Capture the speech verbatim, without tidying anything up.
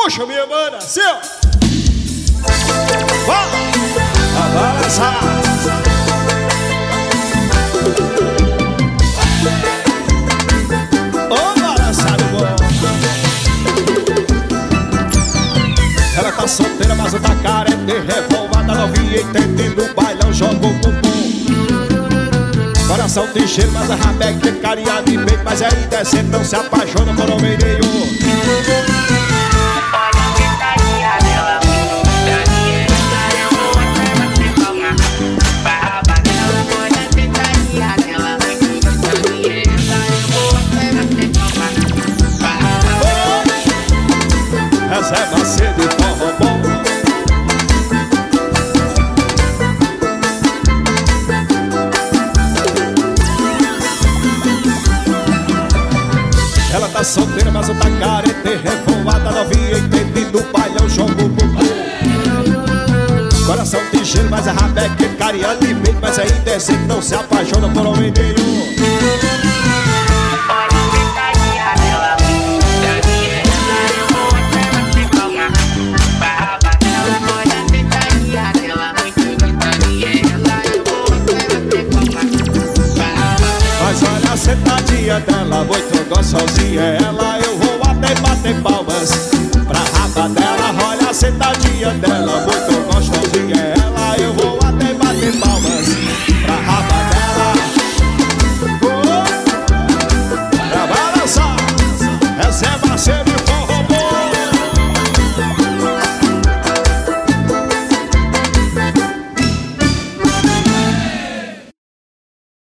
Puxa, minha mana, assim, ó. Vai, vai balançar. Ô, balançado bom. Ela tá solteira, mas tá carente, revolvada, novinha, entendendo o bailão, joga o bumbum. Coração tem cheiro, mas a rabeca tem carinha de peito, mas ainda é sempre não se apaixona por homem nenhum. Essa é macedo e forró bom. Ela tá solteira, mas tá carente, revoada, novinha, entendendo o bailão, joga o bumbum. Coração de gelo, mas a rabeca é carinha de peito, mas ainda é sempre não se apaixona por homem nenhum. Mas olha a sentadinha dela, muito gostosinha. Ela eu vou até bater palmas pra raba dela. Olha a sentadinha dela, muito gostosinha.